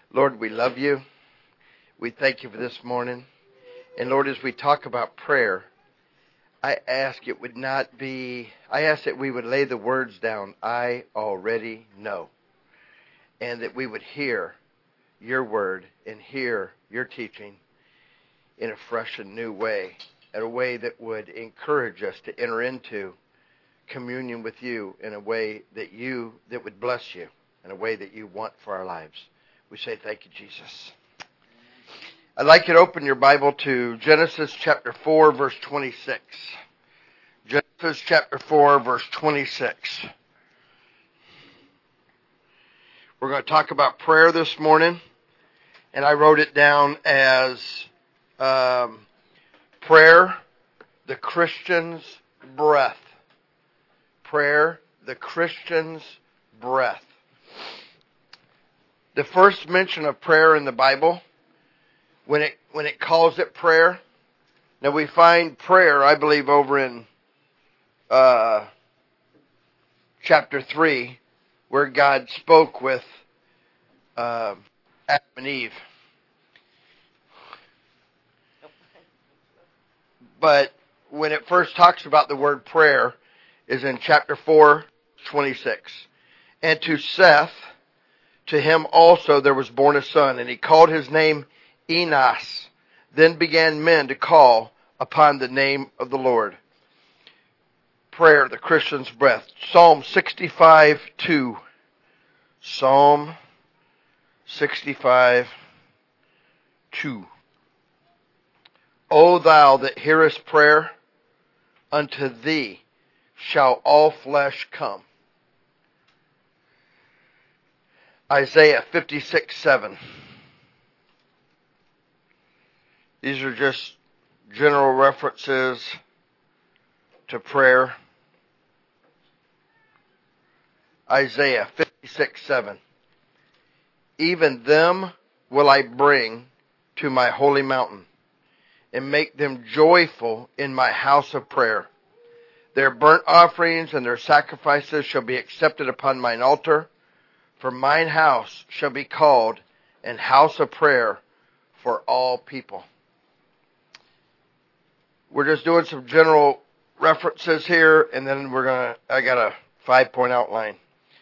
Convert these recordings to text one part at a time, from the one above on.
Lord, we love you. We thank you for this morning. And Lord, as we talk about prayer, I ask that we would lay the words down, I already know. And that we would hear your word and hear your teaching in a fresh and new way. In a way that would encourage us to enter into communion with you in a way that would bless you, in a way that you want for our lives. We say thank you, Jesus. I'd like you to open your Bible to Genesis chapter 4, verse 26. Genesis chapter 4, verse 26. We're going to talk about prayer this morning, and I wrote it down as prayer, the Christian's breath. Prayer, the Christian's breath. The first mention of prayer in the Bible, when it calls it prayer, now we find prayer, I believe, over in chapter 3, where God spoke with Adam and Eve. But when it first talks about the word prayer, is in chapter 4, 26. And to Seth, to him also there was born a son, and he called his name Enos. Then began men to call upon the name of the Lord. Prayer, the Christian's breath. Psalm 65, 2. Psalm 65, 2. O thou that hearest prayer, unto thee shall all flesh come. Isaiah 56, 7. These are just general references to prayer. Isaiah 56, 7. Even them will I bring to my holy mountain, and make them joyful in my house of prayer. Their burnt offerings and their sacrifices shall be accepted upon mine altar, for mine house shall be called an house of prayer for all people. We're just doing some general references here, and then I got a 5-point outline.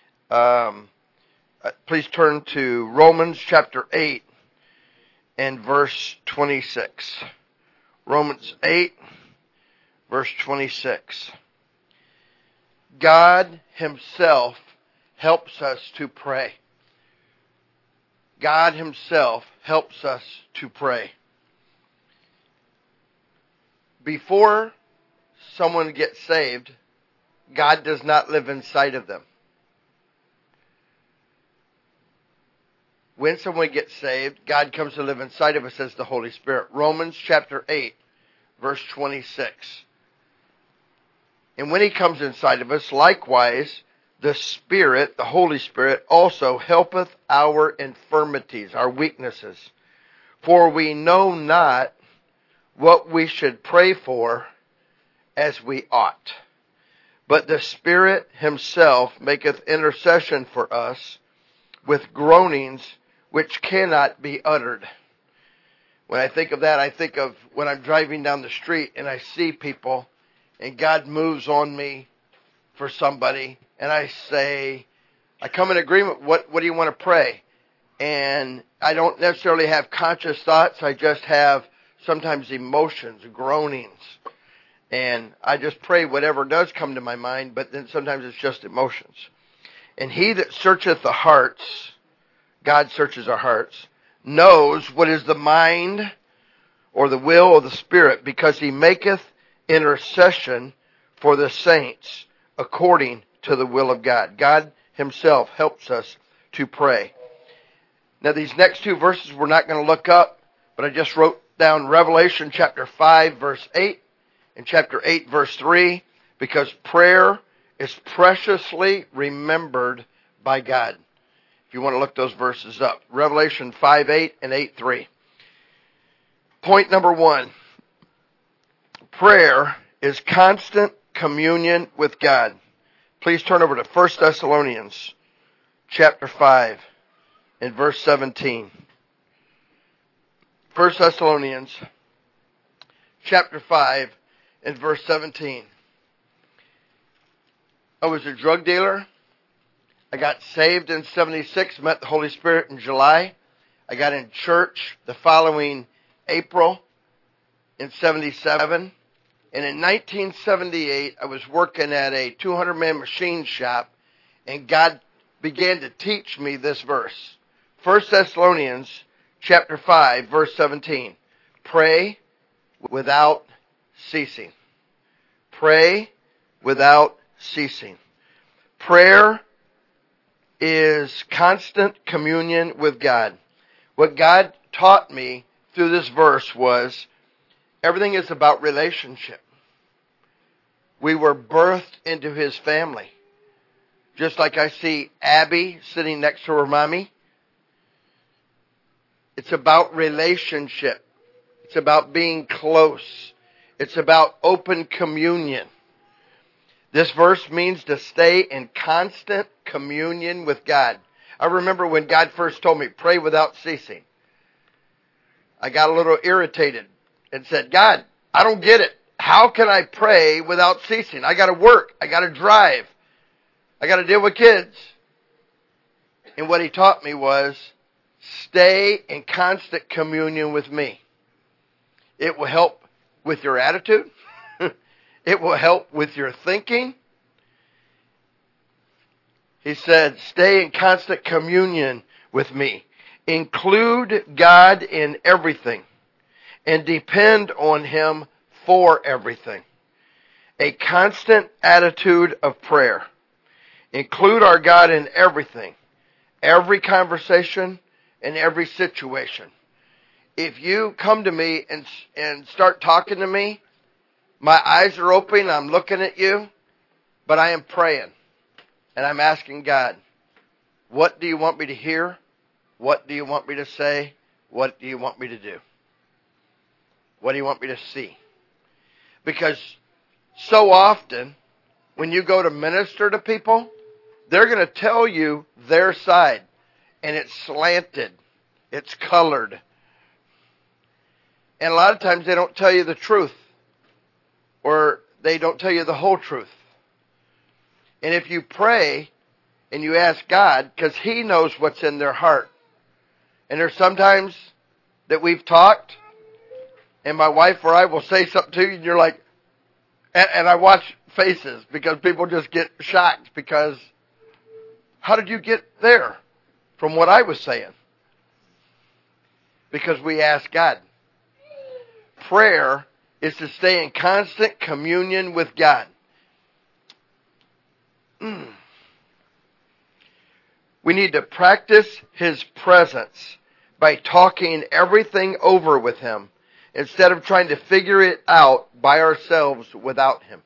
Please turn to Romans chapter 8 and verse 26. Romans 8, verse 26. God himself helps us to pray. God himself helps us to pray. Before someone gets saved, God does not live inside of them. When someone gets saved, God comes to live inside of us as the Holy Spirit. Romans chapter 8, verse 26. And when he comes inside of us, likewise, the Spirit, the Holy Spirit, also helpeth our infirmities, our weaknesses. For we know not what we should pray for as we ought. But the Spirit himself maketh intercession for us with groanings which cannot be uttered. When I think of that, I think of when I'm driving down the street and I see people and God moves on me for somebody, and I come in agreement, what do you want to pray? And I don't necessarily have conscious thoughts, I just have sometimes emotions, groanings. And I just pray whatever does come to my mind, but then sometimes it's just emotions. And he that searcheth the hearts, God searches our hearts, knows what is the mind or the will of the Spirit, because he maketh intercession for the saints according to the will of God. God himself helps us to pray. Now these next two verses we're not going to look up, but I just wrote down Revelation chapter 5 verse 8 and chapter 8 verse 3, because prayer is preciously remembered by God. If you want to look those verses up. Revelation 5:8 and 8:3. Point number 1. Prayer is constant communion with God. Please turn over to 1 Thessalonians chapter 5 in verse 17. 1 Thessalonians chapter 5 and verse 17. I was a drug dealer. I got saved in 76, met the Holy Spirit in July. I got in church the following April in 77. And in 1978, I was working at a 200-man machine shop, and God began to teach me this verse. 1 Thessalonians chapter 5, verse 17. Pray without ceasing. Pray without ceasing. Prayer is constant communion with God. What God taught me through this verse was everything is about relationship. We were birthed into His family. Just like I see Abby sitting next to her mommy. It's about relationship. It's about being close. It's about open communion. This verse means to stay in constant communion with God. I remember when God first told me, pray without ceasing. I got a little irritated and said, God, I don't get it. How can I pray without ceasing? I got to work. I got to drive. I got to deal with kids. And what He taught me was, stay in constant communion with me. It will help with your attitude. It will help with your thinking. He said, stay in constant communion with me. Include God in everything and depend on Him for everything. A constant attitude of prayer. Include our God in everything. Every conversation and every situation. If you come to me and start talking to me, my eyes are open, I'm looking at you, but I am praying. And I'm asking God, what do you want me to hear? What do you want me to say? What do you want me to do? What do you want me to see? Because so often, when you go to minister to people, they're going to tell you their side. And it's slanted. It's colored. And a lot of times they don't tell you the truth. Or they don't tell you the whole truth. And if you pray and you ask God, because He knows what's in their heart. And there's sometimes that we've talked, and my wife or I will say something to you, and you're like, and I watch faces, because people just get shocked, because how did you get there from what I was saying? Because we ask God. Prayer is to stay in constant communion with God. We need to practice His presence by talking everything over with Him instead of trying to figure it out by ourselves without Him.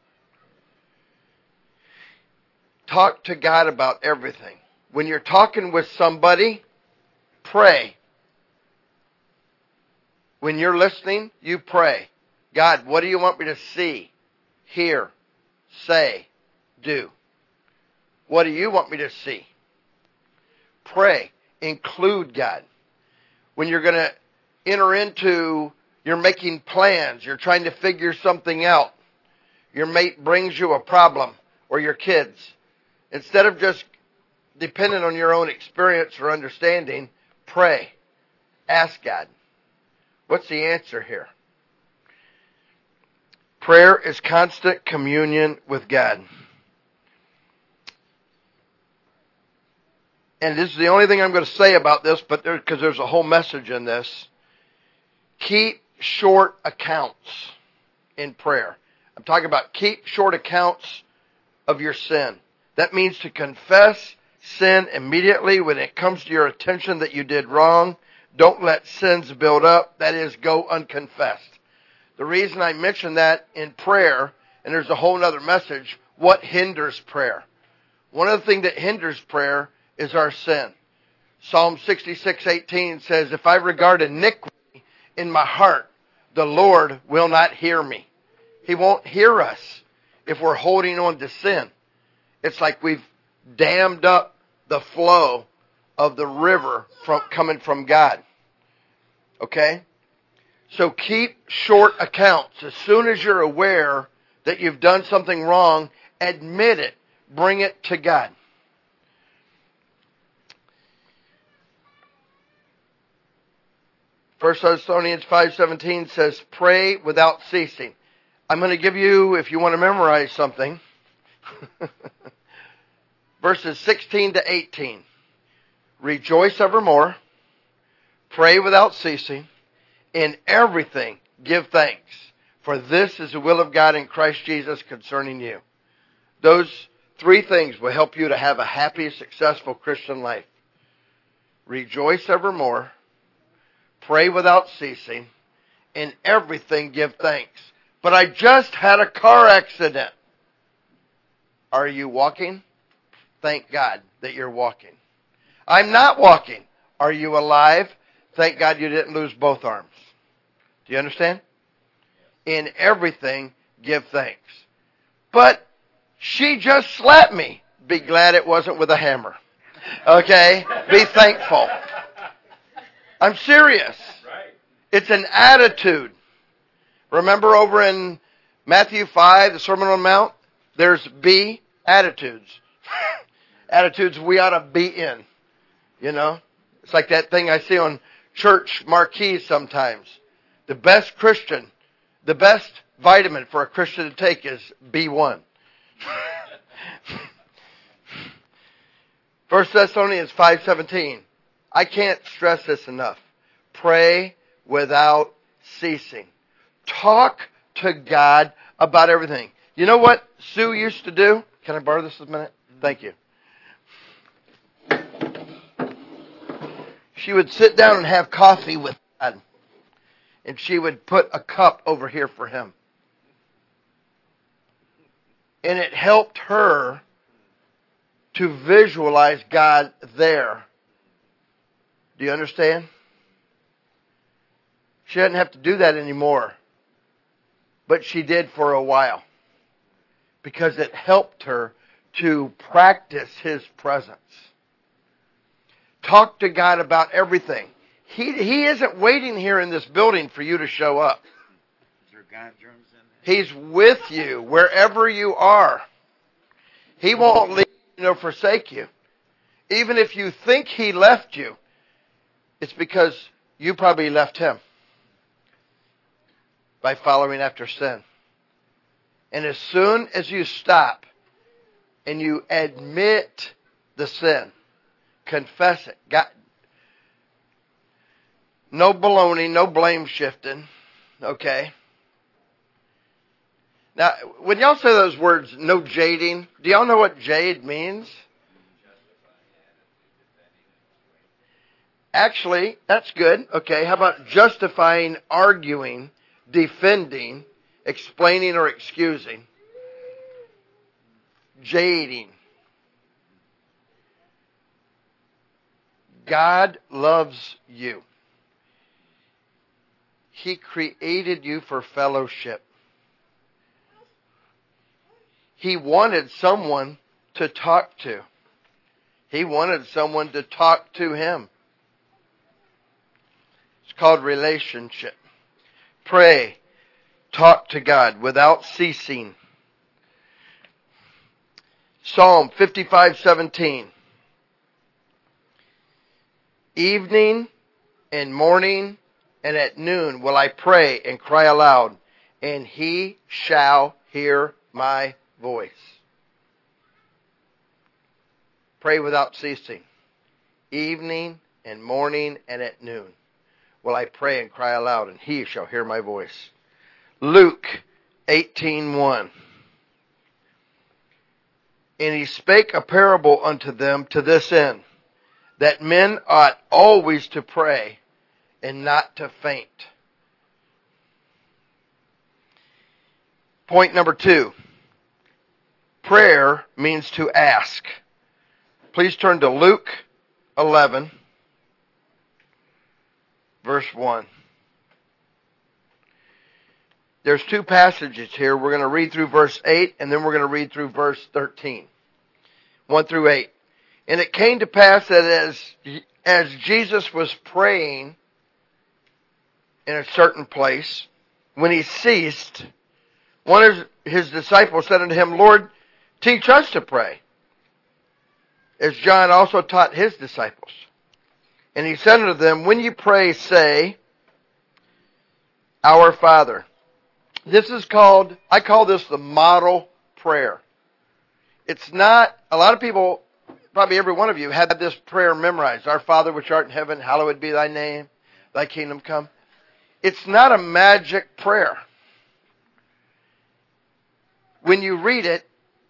Talk to God about everything. When you're talking with somebody, pray. When you're listening, you pray. God, what do you want me to see, hear, say, do? What do you want me to see? Pray. Include God. When you're going to enter into, you're making plans, you're trying to figure something out. Your mate brings you a problem, or your kids. Instead of just depending on your own experience or understanding, pray. Ask God. What's the answer here? Prayer is constant communion with God. And this is the only thing I'm going to say about this, but because there's a whole message in this. Keep short accounts in prayer. I'm talking about keep short accounts of your sin. That means to confess sin immediately when it comes to your attention that you did wrong. Don't let sins build up. That is, go unconfessed. The reason I mention that in prayer, and there's a whole other message, what hinders prayer? One of the things that hinders prayer is our sin. Psalm 66:18 says, if I regard iniquity in my heart, the Lord will not hear me. He won't hear us if we're holding on to sin. It's like we've dammed up the flow of the river coming from God. Okay? So keep short accounts. As soon as you're aware that you've done something wrong, admit it. Bring it to God. First Thessalonians 5:17 says, pray without ceasing. I'm going to give you, if you want to memorize something, verses 16 to 18. Rejoice evermore. Pray without ceasing. In everything give thanks. For this is the will of God in Christ Jesus concerning you. Those three things will help you to have a happy, successful Christian life. Rejoice evermore. Pray without ceasing. In everything give thanks. But I just had a car accident. Are you walking? Thank God that you're walking. I'm not walking. Are you alive? Thank God you didn't lose both arms. Do you understand? In everything give thanks. But she just slapped me. Be glad it wasn't with a hammer. Okay? Be thankful. I'm serious. It's an attitude. Remember over in Matthew 5, the Sermon on the Mount? There's be attitudes. Attitudes we ought to be in. You know? It's like that thing I see on church marquees sometimes. The best Christian, the best vitamin for a Christian to take is B1. 1 Thessalonians 5:17. I can't stress this enough. Pray without ceasing. Talk to God about everything. You know what Sue used to do? Can I borrow this a minute? Thank you. She would sit down and have coffee with God. And she would put a cup over here for him. And it helped her to visualize God there. Do you understand? She doesn't have to do that anymore. But she did for a while. Because it helped her to practice His presence. Talk to God about everything. He isn't waiting here in this building for you to show up. Is there God drums in there? He's with you wherever you are. He won't leave you nor forsake you. Even if you think He left you, it's because you probably left Him by following after sin. And as soon as you stop and you admit the sin, confess it. God, no baloney, no blame shifting. Okay? Now, when y'all say those words, no jading, do y'all know what jade means? Actually, that's good. Okay, how about justifying, arguing, defending, explaining, or excusing? Jading. God loves you. He created you for fellowship. He wanted someone to talk to. He wanted someone to talk to Him. It's called relationship. Pray. Talk to God without ceasing. Psalm 55:17. Evening and morning and at noon will I pray and cry aloud, and He shall hear my voice. Pray without ceasing. Evening and morning and at noon will I pray and cry aloud, and He shall hear my voice. Luke 18:1. And He spake a parable unto them to this end, that men ought always to pray and not to faint. Point number 2. Prayer means to ask. Please turn to Luke 11, verse 1. There's two passages here. We're going to read through verse 8, and then we're going to read through verse 13. 1 through 8. And it came to pass that as Jesus was praying in a certain place, when he ceased, one of his disciples said unto him, Lord, teach us to pray, as John also taught his disciples. And he said unto them, when you pray, say, Our Father. I call this the model prayer. It's not, a lot of people, probably every one of you, had this prayer memorized. Our Father which art in heaven, hallowed be thy name, thy kingdom come. It's not a magic prayer. When you read it,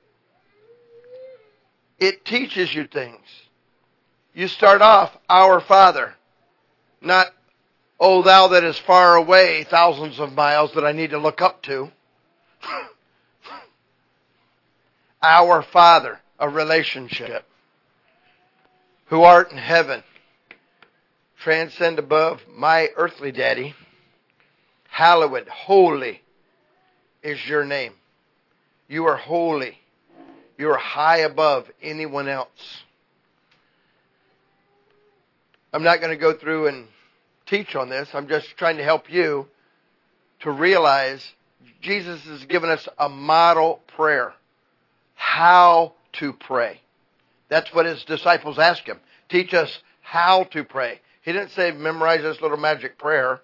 it teaches you things. You start off, Our Father, not, O thou that is far away, thousands of miles that I need to look up to. Our Father, a relationship, who art in heaven, transcend above my earthly daddy, hallowed, holy is your name. You are holy. You are high above anyone else. I'm not going to go through and teach on this. I'm just trying to help you to realize Jesus has given us a model prayer. How to pray. That's what his disciples asked him. Teach us how to pray. He didn't say memorize this little magic prayer.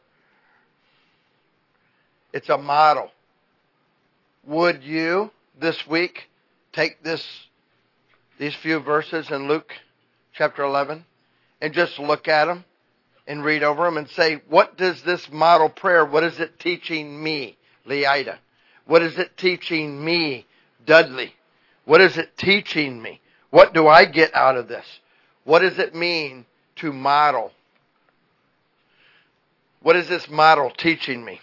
It's a model. Would you this week take these few verses in Luke chapter 11 and just look at them and read over them and say, what does this model prayer, what is it teaching me, Leida? What is it teaching me, Dudley? What is it teaching me? What do I get out of this? What does it mean to model? What is this model teaching me?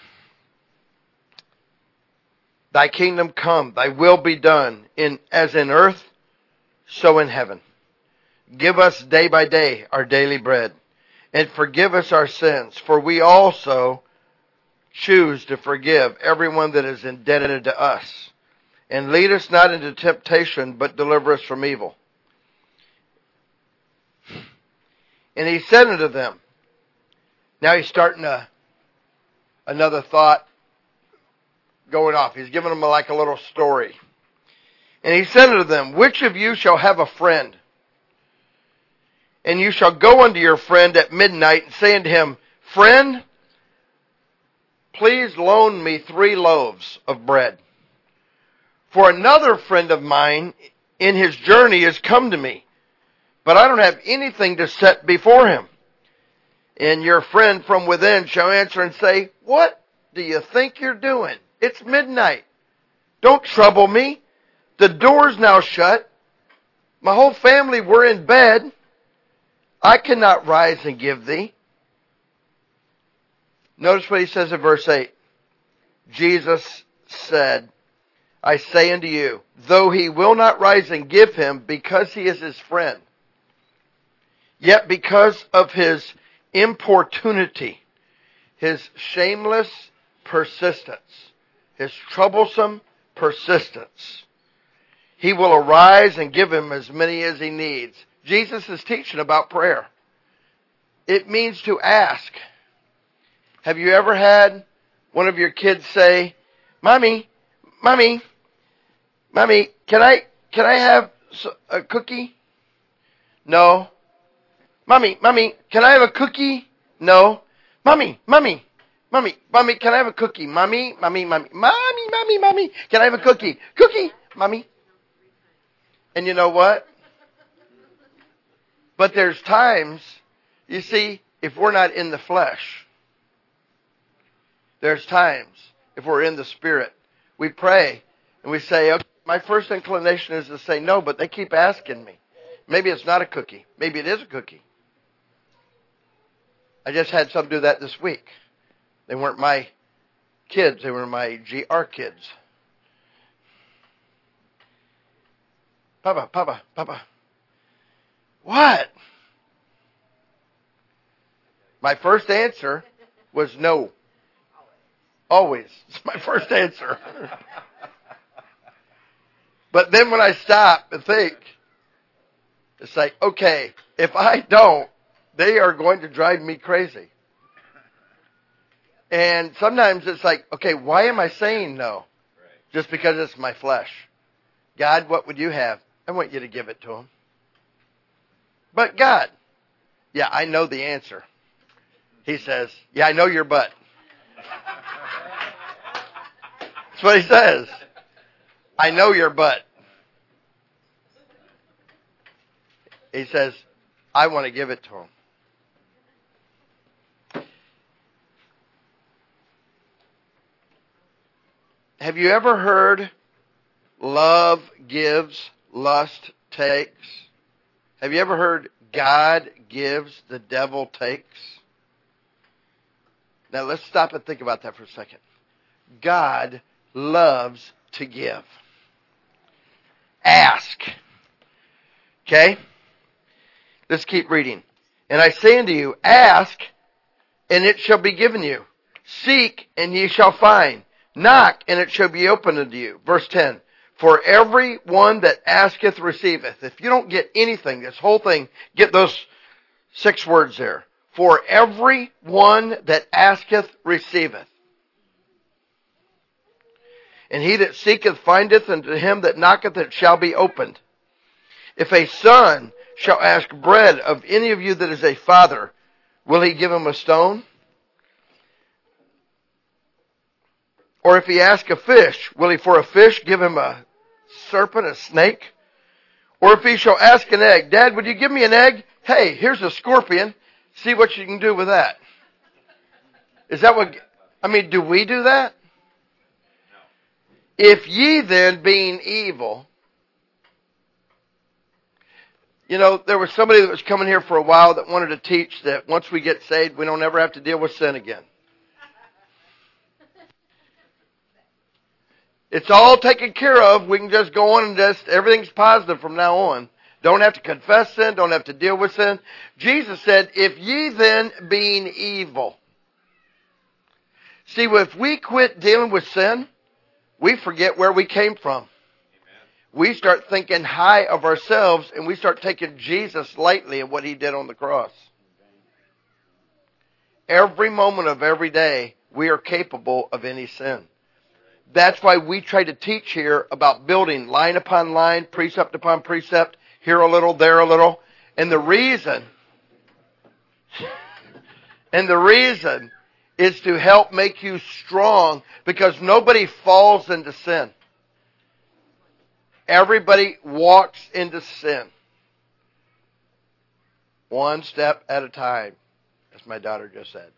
Thy kingdom come, thy will be done, as in earth, so in heaven. Give us day by day our daily bread, and forgive us our sins, for we also choose to forgive everyone that is indebted to us. And lead us not into temptation, but deliver us from evil. And he said unto them, now he's starting another thought going off. He's giving them like a little story. And he said unto them, which of you shall have a friend? And you shall go unto your friend at midnight and say unto him, Friend, please loan me 3 loaves of bread. For another friend of mine in his journey has come to me, but I don't have anything to set before him. And your friend from within shall answer and say, What do you think you're doing? It's midnight. Don't trouble me. The door's now shut. My whole family were in bed. I cannot rise and give thee. Notice what he says in verse 8. Jesus said, I say unto you, though he will not rise and give him because he is his friend, yet because of his importunity, his shameless persistence, his troublesome persistence, he will arise and give him as many as he needs. Jesus is teaching about prayer. It means to ask. Have you ever had one of your kids say, Mommy, can I have a cookie? No. Mommy, can I have a cookie? No. Mommy, can I have a cookie? Mommy, can I have a cookie? Cookie, Mommy. And you know what? But there's times, you see, if we're not in the flesh, there's times, if we're in the spirit, we pray and we say, okay, my first inclination is to say no, but they keep asking me. Maybe it's not a cookie. Maybe it is a cookie. I just had some do that this week. They weren't my kids. They were my GR kids. Papa. What? My first answer was no. Always. It's my first answer. But then when I stop and think, It's like, okay, if I don't, they are going to drive me crazy. And sometimes it's like, okay, why am I saying no? Just because it's my flesh. God, what would you have? I want you to give it to him. But God, yeah, I know the answer. He says, yeah, I know your butt. That's what he says. I know your butt. He says, I want to give it to him. Have you ever heard love gives, lust takes? Have you ever heard God gives, the devil takes? Now let's stop and think about that for a second. God loves to give. Ask. Okay? Let's keep reading. And I say unto you, ask, and it shall be given you. Seek, and ye shall find. Knock, and it shall be opened unto you. Verse 10. For every one that asketh receiveth. If you don't get anything, this whole thing, get those 6 words there. For every one that asketh receiveth. And he that seeketh findeth, and to him that knocketh it shall be opened. If a son shall ask bread of any of you that is a father, will he give him a stone? Or if he ask a fish, will he for a fish give him a serpent, a snake? Or if he shall ask an egg, Dad, would you give me an egg? Hey, here's a scorpion. See what you can do with that. Is that what, do we do that? If ye then, being evil, there was somebody that was coming here for a while that wanted to teach that once we get saved, we don't ever have to deal with sin again. It's all taken care of. We can just go on and everything's positive from now on. Don't have to confess sin. Don't have to deal with sin. Jesus said, if ye then, being evil. See, if we quit dealing with sin, we forget where we came from. Amen. We start thinking high of ourselves, and we start taking Jesus lightly and what he did on the cross. Every moment of every day, we are capable of any sin. That's why we try to teach here about building line upon line, precept upon precept, here a little, there a little. And the reason is to help make you strong, because nobody falls into sin. Everybody walks into sin. One step at a time, as my daughter just said.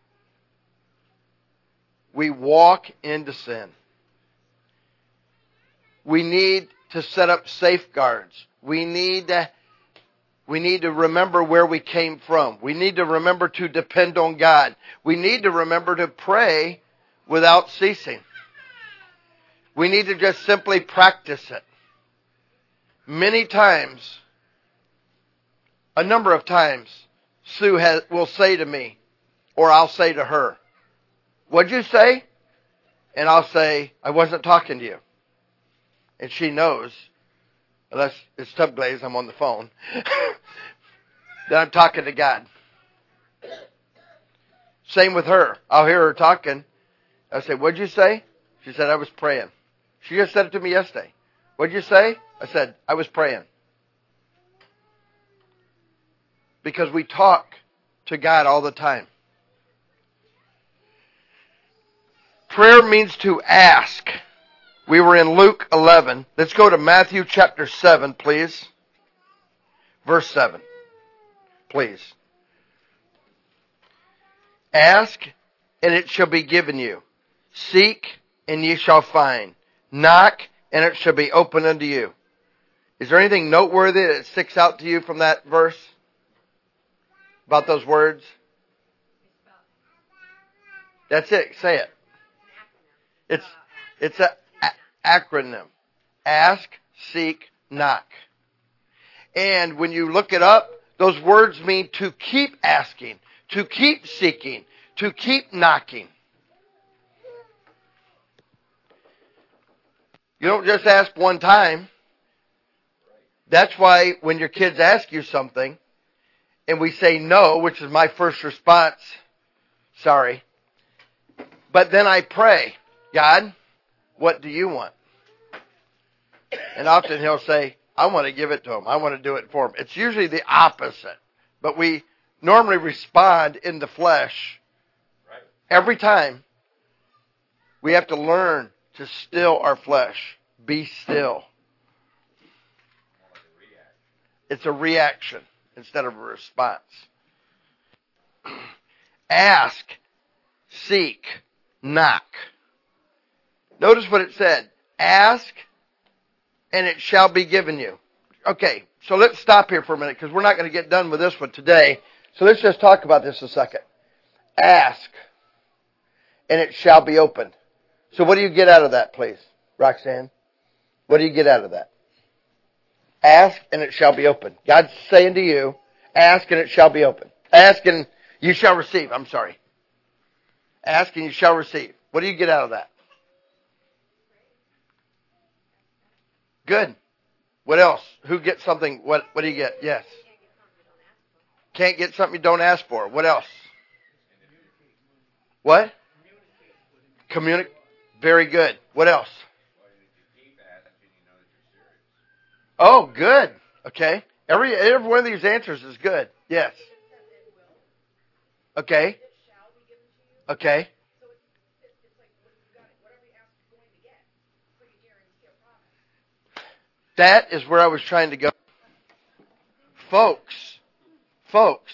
We walk into sin. We need to set up safeguards. We need to remember where we came from. We need to remember to depend on God. We need to remember to pray without ceasing. We need to just simply practice it. Many times, a number of times, Sue will say to me, or I'll say to her, what'd you say? And I'll say, I wasn't talking to you. And she knows, unless it's tub glaze, I'm on the phone, that I'm talking to God. Same with her. I'll hear her talking. I say, what'd you say? She said, I was praying. She just said it to me yesterday. What'd you say? I said, I was praying. Because we talk to God all the time. Prayer means to ask. We were in Luke 11. Let's go to Matthew chapter 7, please. Verse 7. Please. Ask, and it shall be given you. Seek, and ye shall find. Knock, and it shall be opened unto you. Is there anything noteworthy that sticks out to you from that verse? About those words? That's it. Say it. It's an acronym. Ask, seek, knock. And when you look it up, those words mean to keep asking, to keep seeking, to keep knocking. You don't just ask one time. That's why when your kids ask you something and we say no, which is my first response, sorry. But then I pray, God, what do you want? And often he'll say, I want to give it to him. I want to do it for him. It's usually the opposite. But we normally respond in the flesh. Right. Every time we have to learn to still our flesh. Be still. It's a reaction instead of a response. Ask, seek, knock. Notice what it said. Ask, and it shall be given you. Okay, so let's stop here for a minute because we're not going to get done with this one today. So let's just talk about this a second. Ask, and it shall be opened. So what do you get out of that, please, Roxanne? What do you get out of that? Ask, and it shall be opened. God's saying to you, ask, and it shall be opened. Ask, and you shall receive. I'm sorry. Ask, and you shall receive. What do you get out of that? Good. What else? Who gets something? What do you get? Yes. Can't get something you don't ask for. What else? What? Communicate. Very good. What else? Oh, good. Okay. Every one of these answers is good. Yes. Okay. Okay. That is where I was trying to go. Folks,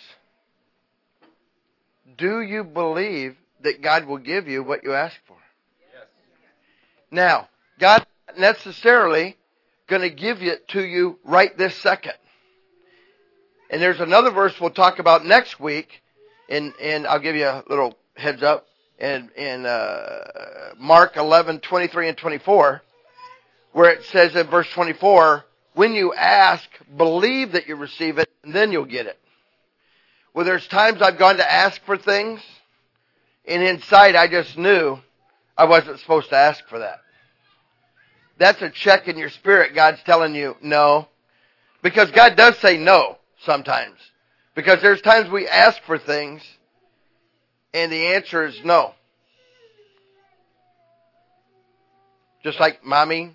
do you believe that God will give you what you ask for? Yes. Now, God not necessarily going to give it to you right this second. And there's another verse we'll talk about next week, and I'll give you a little heads up, in Mark 11:23 and 24, where it says in verse 24, when you ask, believe that you receive it, and then you'll get it. Well, there's times I've gone to ask for things, and inside I just knew I wasn't supposed to ask for that. That's a check in your spirit. God's telling you no. Because God does say no sometimes. Because there's times we ask for things, and the answer is no. Just like mommy,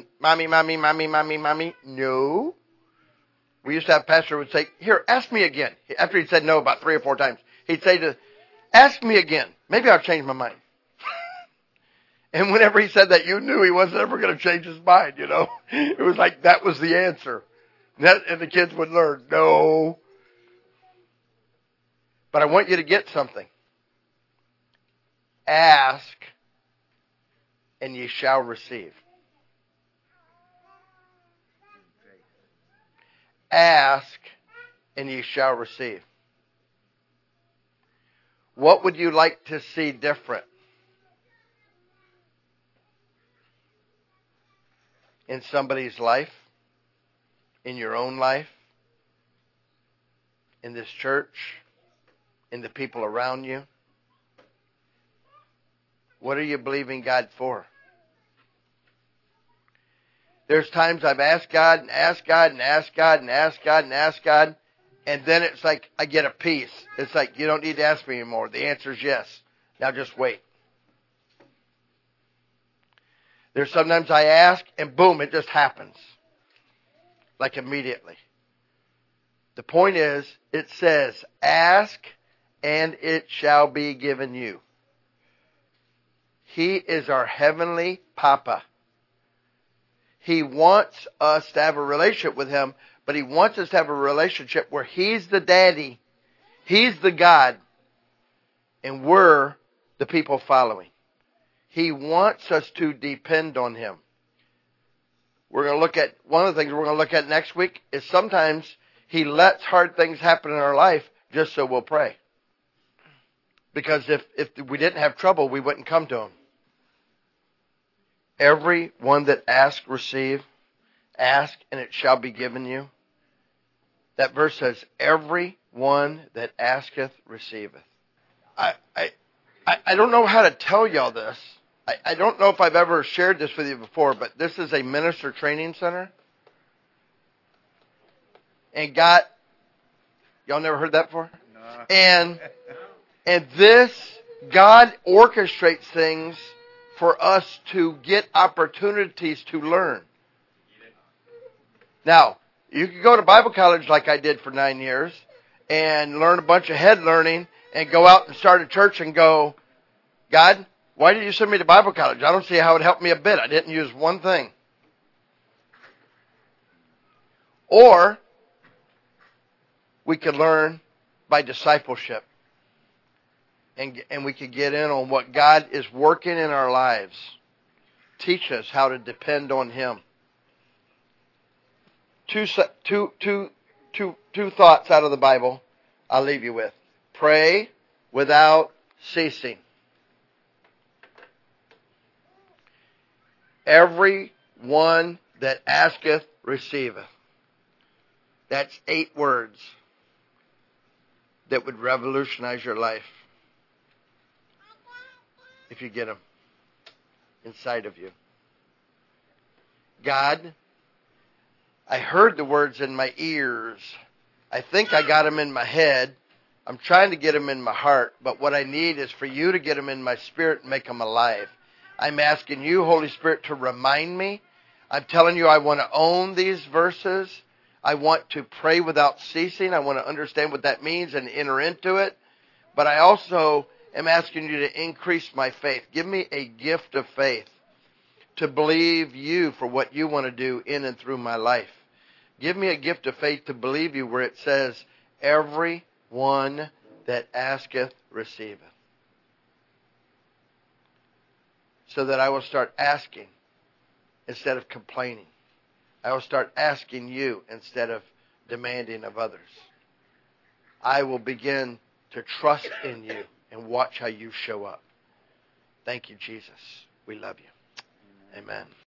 no. We used to have a pastor who would say, here, ask me again. After he'd said no about 3 or 4 times, he'd say ask me again. Maybe I'll change my mind. And whenever he said that, you knew he wasn't ever going to change his mind, you know. It was like that was the answer. And the kids would learn, no. But I want you to get something. Ask, and ye shall receive. Ask, and ye shall receive. What would you like to see different in somebody's life, in your own life, in this church, in the people around you? What are you believing God for? There's times I've asked God and asked God and asked God and asked God and asked God, and then it's like I get a peace. It's like, you don't need to ask me anymore. The answer is yes. Now just wait. There's sometimes I ask, and boom, it just happens. Like immediately. The point is, it says, ask, and it shall be given you. He is our heavenly Papa. He wants us to have a relationship with Him, but He wants us to have a relationship where He's the daddy, He's the God, and we're the people following. He wants us to depend on Him. We're going to look at, one of the things we're going to look at next week is sometimes He lets hard things happen in our life just so we'll pray. Because if we didn't have trouble, we wouldn't come to Him. Every one that asks, receive. Ask, and it shall be given you. That verse says, every one that asketh, receiveth. I don't know how to tell y'all this. I don't know if I've ever shared this with you before, but this is a minister training center. and got, y'all never heard that before? No. And this, God orchestrates things for us to get opportunities to learn. Now, you could go to Bible college like I did for 9 years and learn a bunch of head learning and go out and start a church and go, God, why did you send me to Bible college? I don't see how it helped me a bit. I didn't use one thing. Or we could learn by discipleship. And we could get in on what God is working in our lives. Teach us how to depend on Him. Two thoughts out of the Bible I'll leave you with. Pray without ceasing. Every one that asketh receiveth. That's 8 words that would revolutionize your life if you get them inside of you. God, I heard the words in my ears. I think I got them in my head. I'm trying to get them in my heart, but what I need is for you to get them in my spirit and make them alive. I'm asking you, Holy Spirit, to remind me. I'm telling you I want to own these verses. I want to pray without ceasing. I want to understand what that means and enter into it. But I also am asking you to increase my faith. Give me a gift of faith to believe you for what you want to do in and through my life. Give me a gift of faith to believe you where it says, every one that asketh receiveth. So that I will start asking instead of complaining. I will start asking you instead of demanding of others. I will begin to trust in you and watch how you show up. Thank you, Jesus. We love you. Amen.